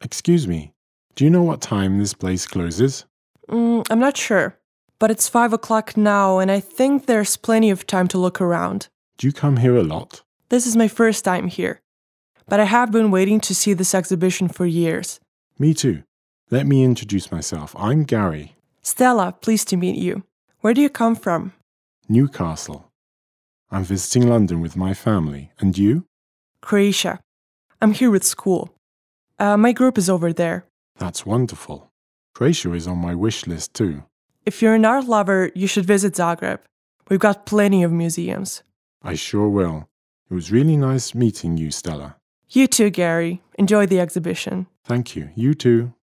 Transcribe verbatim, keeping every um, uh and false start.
Excuse me, do you know what time this place closes? Mm, I'm not sure, but it's five o'clock now, and I think there's plenty of time to look around. Do you come here a lot? This is my first time here, but I have been waiting to see this exhibition for years. Me too. Let me introduce myself. I'm Gary. Stella, pleased to meet you. Where do you come from? Newcastle. I'm visiting London with my family. And you? Croatia. I'm here with school. Uh, my group is over there. That's wonderful. Croatia is on my wish list too. If you're an art lover, you should visit Zagreb. We've got plenty of museums. I sure will. It was really nice meeting you, Stella. You too, Gary. Enjoy the exhibition. Thank you. You too.